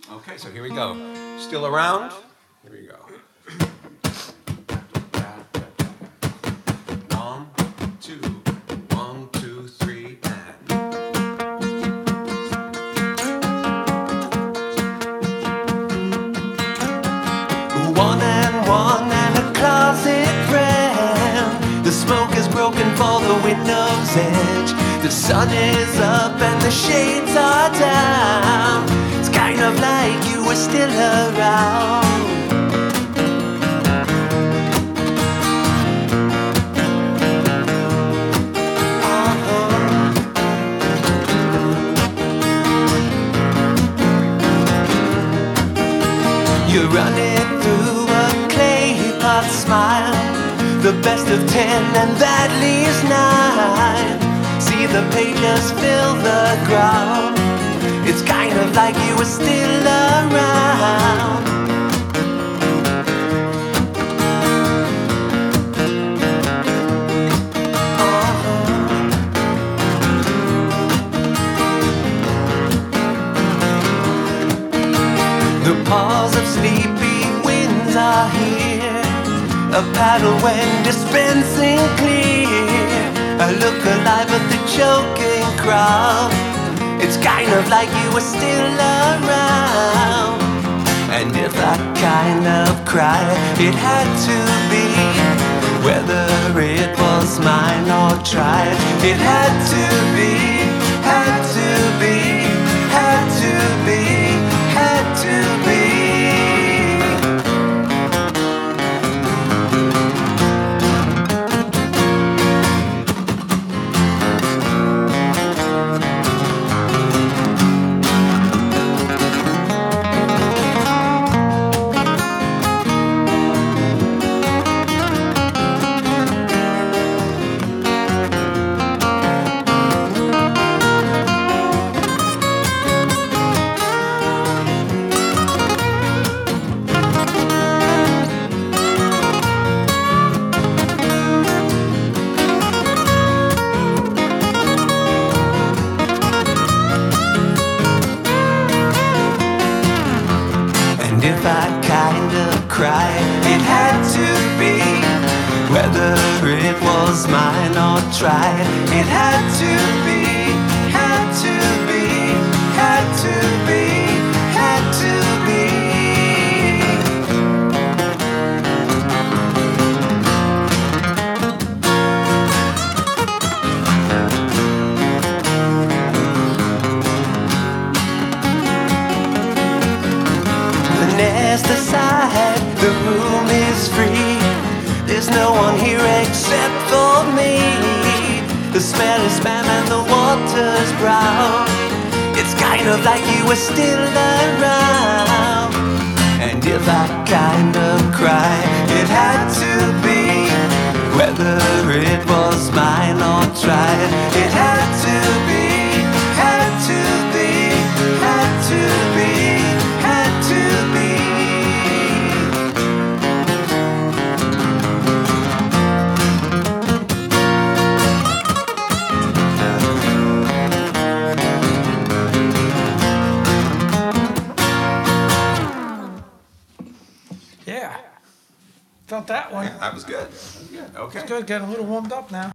Okay, so here we go. Still around? Here we go. 1, 2, 1, 2, 3, and. One and a closet brand. The smoke is broken for the window's edge. The sun is up and the shades are down. It's kind of like you were still around. You're running through a clay pot smile. The best of 10 and that leaves 9. See the pages fill the ground. It's kind of like you were still around. The paws of sleepy winds are here. A paddle when dispensing clear. A look alive at the choking crowd. It's kind of like you were still around. And if I kind of cried, it had to be. Whether it was mine or tried, it had to be, had to be, had to be, had to be. If I kind of cried, it had to be. Whether it was mine or tried, it had to be, had to be, had to be, had to be. Nest aside, the room is free. There's no one here except for me. The smell is spam and the water's brown. It's kind of like you were still around. And if I kind of cried, it had to be. Whether it was mine or tried, it had to be, had to be, had to be, had to be. Yeah. Felt that one. Yeah, that was good. That was good. Okay. It's good. Got a little warmed up now.